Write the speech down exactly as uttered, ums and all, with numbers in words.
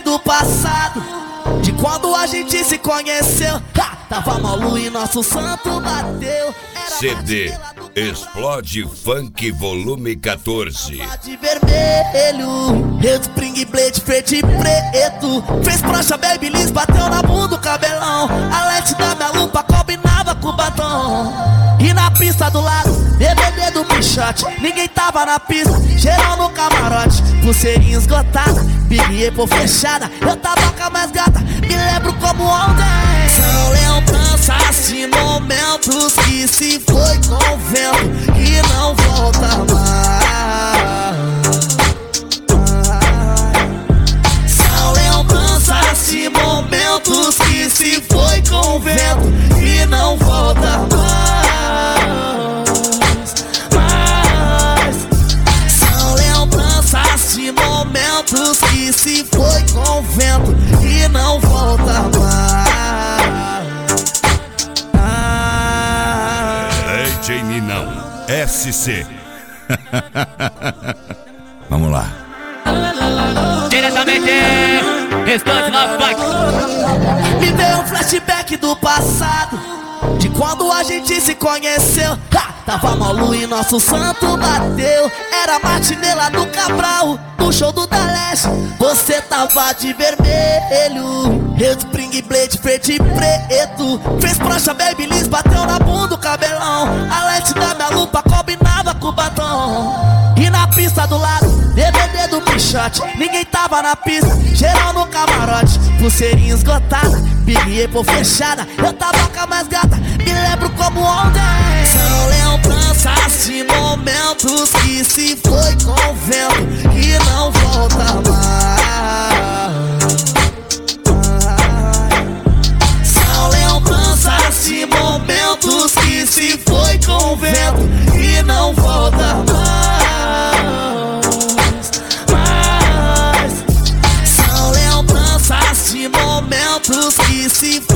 do passado, de quando a gente se conheceu. Ha! Tava malu e nosso santo bateu. Era C D Explode Funk Volume quatorze. de vermelho, eu de Spring Blade verde e preto. Fez prancha Babyliss, bateu na bunda o cabelão. A lente da minha lupa combinava com o batom. E na pista do lado, D V D do Pichote. Ninguém tava na pista, geral no camarote. Pulseirinha esgotada, Big Apple fechada. Eu tava com a mais gata, me lembro como ontem. São lembranças de momentos que se foi com o vento e não volta mais. São lembranças de momentos que se foi com o vento e não volta mais. Mas são lembranças de momentos que se foi com o vento e não volta mais. D J Ninão S C. Vamos lá. Diretamente, Restante na Funk. Me veio um flashback do passado, de quando a gente se conheceu. Ha! Tava malu e nosso santo bateu. Era matinê lá do Cabral, no show do Deleste. Você tava de vermelho, eu de Spring Blade verde e preto. Fez prancha Babyliss, bateu na bunda o cabelão. A lente da minha lupa combinava com o batom. E na pista do lado, D V D do Pichote. Ninguém tava na pista, geral no camarote. Pulseirinha esgotada, Big Apple fechada. Eu tava com a mais gata, me lembro como ontem. São lembranças de momentos que se foi com o vento e não volta mais. São lembranças de momentos que se foi com o vento e não volta mais. Mas são lembranças de momentos que se